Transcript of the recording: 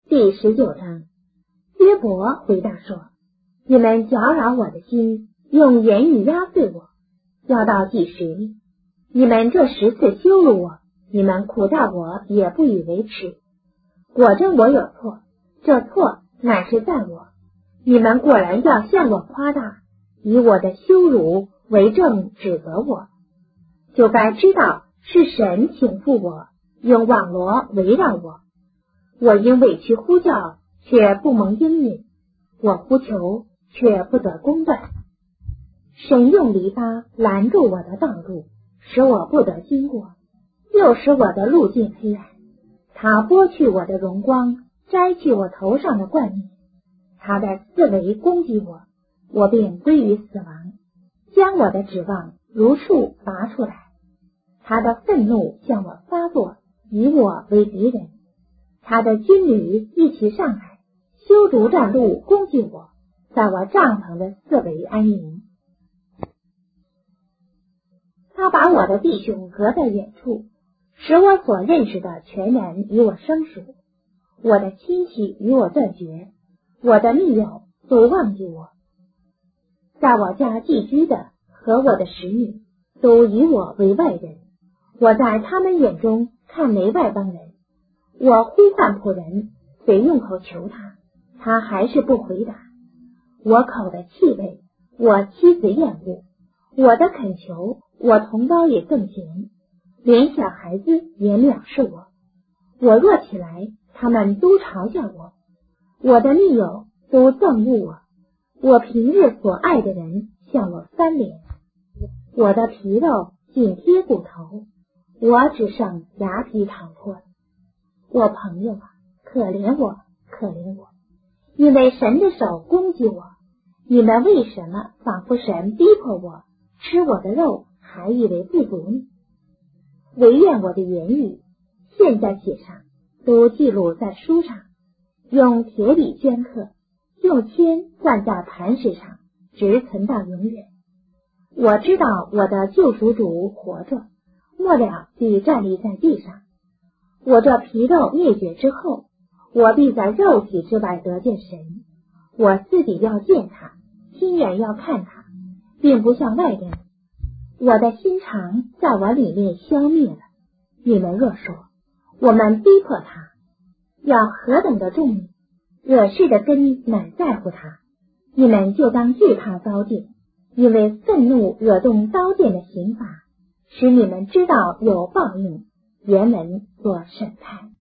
第19章，约伯回答说：你们搅扰我的心，用言语压碎我，要到第10日。你们这10次羞辱我，你们苦待我也不以为耻。果真我有错，这错乃是在我。你们果然要向我夸大，以我的羞辱为证指责我，就该知道是神请负我，用网罗围绕我。我因委屈呼叫，却不蒙应允；我呼求，却不得公断。神用篱笆拦住我的道路，使我不得经过，又使我的路径黑暗。他剥去我的荣光，摘去我头上的冠冕。他的四围攻击我，我便归于死亡，将我的指望如树拔出来。他的愤怒向我发作，以我为敌人。他的军旅一起上来，修筑战路攻击我，在我帐篷的四围安营。他把我的弟兄隔在远处，使我所认识的全然与我生疏。我的亲戚与我断绝，我的密友都忘记我。在我家寄居的和我的使女都以我为外人，我在他们眼中看为外邦人。我呼唤仆人，虽用口求他，他还是不回答。我口的气味，我妻子厌恶；我的恳求，我同胞也更嫌，连小孩子也藐视我。我若起来，他们都嘲笑我；我的密友都憎恶我。我平日所爱的人向我翻脸，我的皮肉紧贴骨头，我只剩牙皮淌脱了。我朋友啊，可怜我，可怜我，因为神的手攻击我。你们为什么仿佛神逼迫我，吃我的肉还以为不足呢？惟愿我的言语现在写上，都记录在书上，用铁笔镌刻，用铅灌在磐石上，直存到永远。我知道我的救赎主活着，末了必站立在地上。我这皮肉灭绝之后，我必在肉体之外得见神。我自己要见他，亲眼要看他，并不像外人。我的心肠在我里面消灭了。你们若说我们逼迫他，要何等的重，惹事的根乃在乎他，你们就当惧怕刀剑，因为愤怒惹动刀剑的刑罚，使你们知道有报应，原文做审判。